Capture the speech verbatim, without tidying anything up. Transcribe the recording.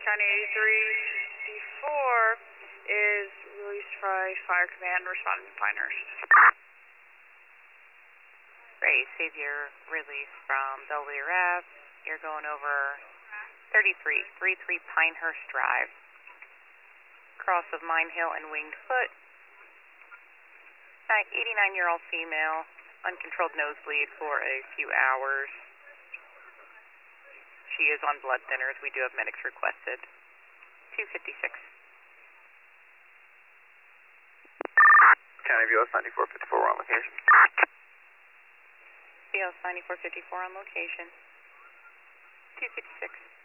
County eighty-three fifty-four is released by Fire Command responding to Pinehurst. Great, Savior release from Belvedere Ave. You're going over thirty-three thirty-three Pinehurst Drive. Cross of Mine Hill and Winged Foot. eighty-nine-year-old female, uncontrolled nosebleed for a few hours. She is on blood thinners. We do have medics requested. two fifty-six. County V O S ninety-four fifty-four on location. V O S ninety-four fifty-four on location. two fifty-six.